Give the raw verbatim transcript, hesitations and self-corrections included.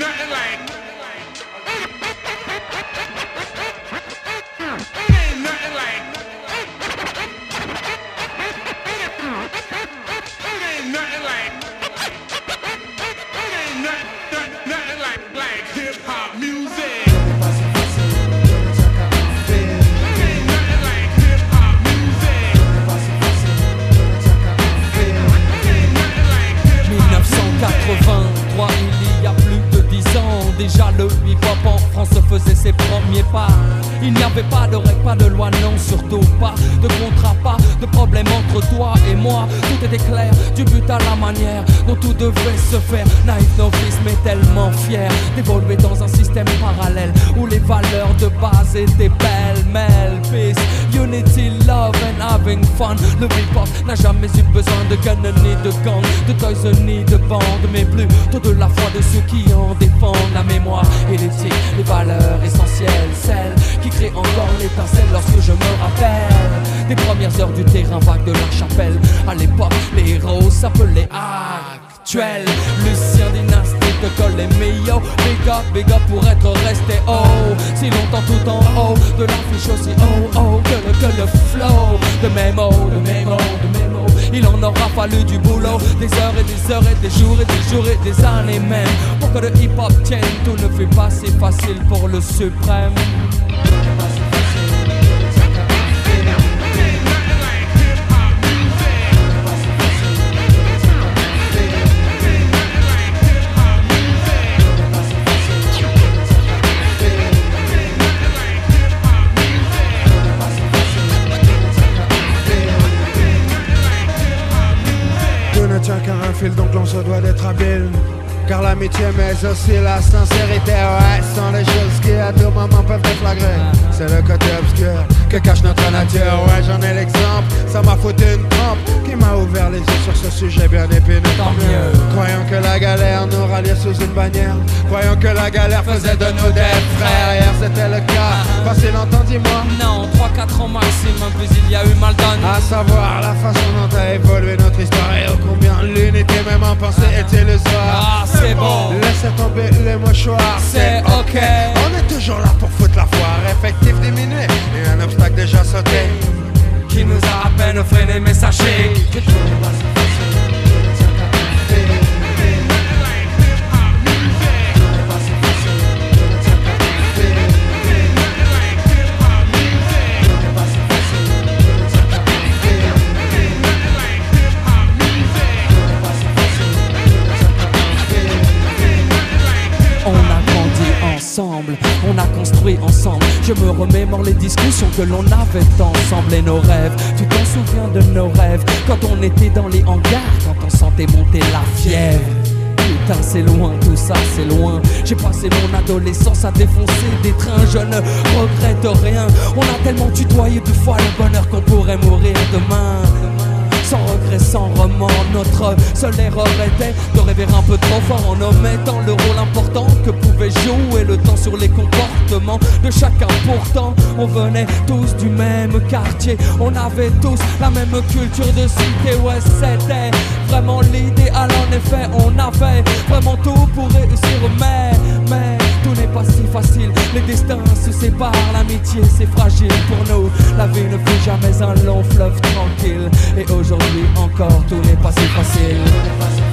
nothing like. It ain't nothing like. It ain't nothing like. It ain't nothing, nothing like like hip hop music. quatre-vingt-trois, il y a plus de dix ans, déjà le hip-hop en France faisait ses premiers pas. Il n'y avait pas de règles, pas de loi, non, surtout pas de contrat, pas de problème entre toi et moi. Tout était clair, du but à la manière dont tout devait se faire. Naïf novice, mais tellement fier d'évoluer dans un système parallèle où les valeurs de base étaient pêle-mêle. Peace, unity, love and having fun. Le hip-hop n'a jamais eu besoin de gun ni de gang, de toys ni de bande, mais plutôt de la foi de ceux qui en défendent la mémoire et l'éthique, les valeurs essentielles, celles qui créent encore l'étincelle lorsque je me rappelle des premières heures du terrain vague de la chapelle. À l'époque, les héros s'appelaient actuels. Lucien Dynastie te colle les meilleurs. Big up, big up pour être resté haut si longtemps tout en haut de l'affiche aussi oh oh que le, que le flow de mes mots, de mes mots, de mes mots. Il en aura fallu du boulot, des heures et des heures et des jours et des jours et des années même pour que le hip-hop tienne. Tout ne fait pas si facile pour le suprême. Qu'un fil, donc l'on se doit d'être habile. Car l'amitié mais aussi la sincérité, ouais, sont les choses qui à tout moment peuvent déflagrer. C'est le côté obscur que cache notre nature, ouais, j'en ai l'exemple. Ça m'a foutu une trempe qui m'a ouvert les yeux sur ce sujet bien épineux. Tant mieux. Croyons que la galère nous ralliait sous une bannière, croyons que la galère faisait de nous des frères. Hier c'était le cas, pas si longtemps, dis-moi. Non, trois quatre ans maximum, puis il y a eu mal donné. À savoir la façon dont a évolué notre histoire et ô combien l'unité même en pensée est illusoire. Ah, c'est bon. Laissez tomber les mouchoirs, c'est ok. On est toujours là pour foutre la foire. Effectif diminué et un obstacle déjà sauté qui nous a à peine freiné, mais sachez que tout va se passer. On a construit ensemble, je me remémore les discussions que l'on avait ensemble et nos rêves. Tu t'en souviens de nos rêves, quand on était dans les hangars, quand on sentait monter la fièvre. Putain c'est loin, tout ça c'est loin. J'ai passé mon adolescence à défoncer des trains, je ne regrette rien. On a tellement tutoyé deux fois le bonheur qu'on pourrait mourir demain. Sans regret, sans remords, notre seule erreur était de rêver un peu trop fort en omettant le rôle important que pouvait jouer le temps sur les comportements de chacun. Pourtant, on venait tous du même quartier, on avait tous la même culture de cité. Ouais, c'était vraiment l'idéal, en effet, on avait vraiment tout pour réussir, mais, mais tout n'est pas si facile, les destins se séparent, l'amitié c'est fragile pour nous. La vie ne fut jamais un long fleuve tranquille, et aujourd'hui encore tout n'est pas si facile.